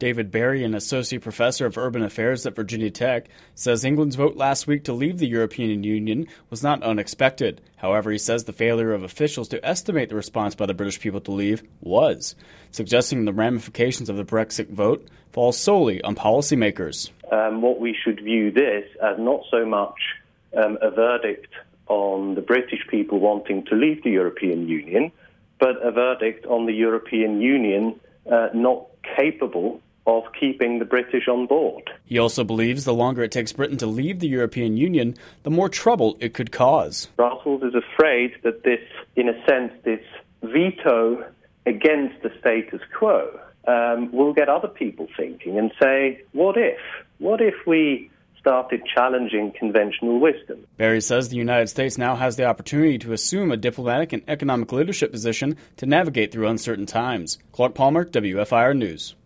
David Berry, an associate professor of urban affairs at Virginia Tech, says England's vote last week to leave the European Union was not unexpected. However, he says the failure of officials to estimate the response by the British people to leave was, suggesting the ramifications of the Brexit vote fall solely on policymakers. What we should view this as not so much a verdict on the British people wanting to leave the European Union, but a verdict on the European Union not capable of keeping the British on board. He also believes the longer it takes Britain to leave the European Union, the more trouble it could cause. Brussels is afraid that this, in a sense, this veto against the status quo will get other people thinking and say, what if? What if we started challenging conventional wisdom? Berry says the United States now has the opportunity to assume a diplomatic and economic leadership position to navigate through uncertain times. Clark Palmer, WFIR News.